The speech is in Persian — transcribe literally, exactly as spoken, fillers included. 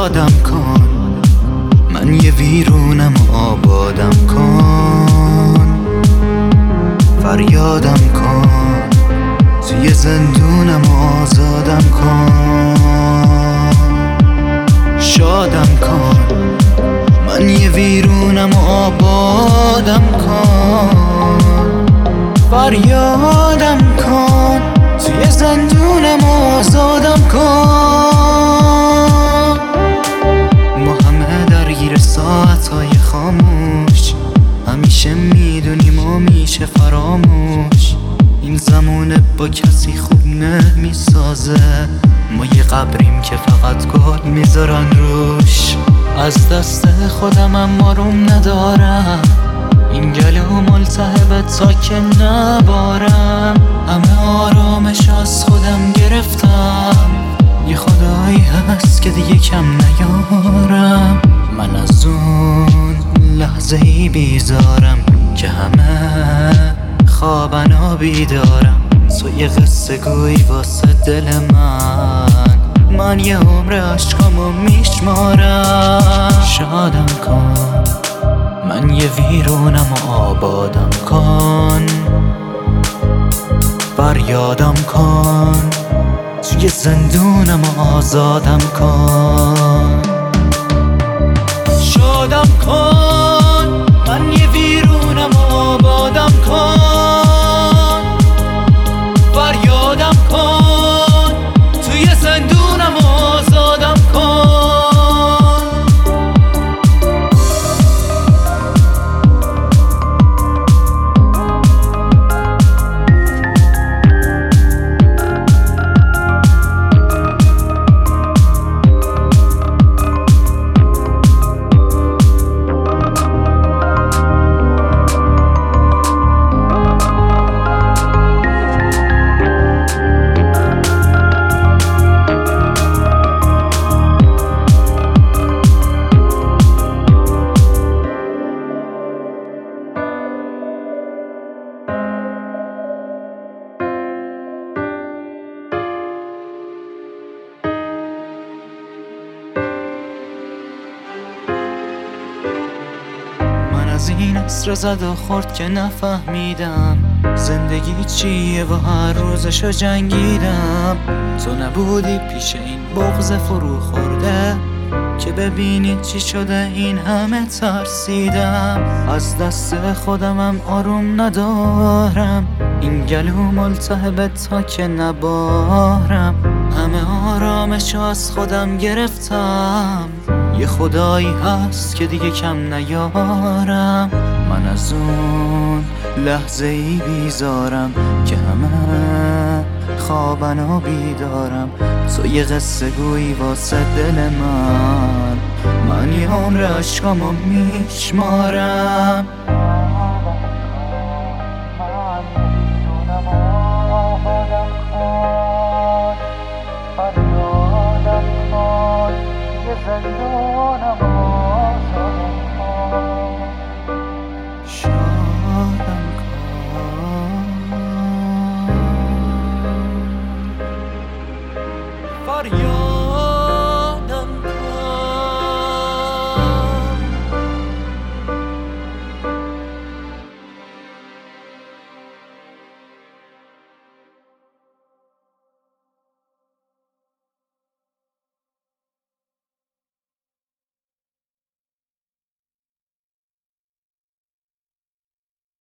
شادم کن، من یه ویرونم آبادم کن. فریادم کن، توی زندونم آزادم کن. شادم کن، من یه ویرونم آبادم کن. فریادم کن، توی زندونم آزادم کن. ما همه درگیر ساعتهای خاموش، همیشه میدونیم و میشه فراموش. این زمونه با کسی خوب نمیسازه، ما یه قبریم که فقط گل میذارن روش. از دست خودم هم آروم ندارم، این گلو ملتهبه تا که نبارم. همه آرامش از خودم گرفتم، یه خدایی هست که دیگه کم نیارم. من از اون لحظه ای بیزارم که همه خوابن و بیدارم. تو یه قصه گوی واسه دل من، من یه عمر عشقامو میشمارم. شادم کن، من یه ویرونم و آبادم کن. فریادم کن، توی زندونم و آزادم کن. شادم کن، من یه ویرونم و آبادم کن. فریادم کن، توی زندونم و آزادم کن. از این عصر زد و خورد که نفهمیدم زندگی چیه و هر روزشو جنگیدم. تو نبودی پیش این بغض فرو خورده که ببینی چی شده این همه ترسیدم. از دست خودمم آروم ندارم، این گلو ملتهبه تا که نبارم. همه آرامشو از خودم گرفتم، یه خدایی هست که دیگه کم نیارم. من از اون لحظه ای بیزارم که همه خوابن و بیدارم. تو یه قصه گویی واسه دل من، من یه عمر عشقامو میشمارم. شادم کن، فریاد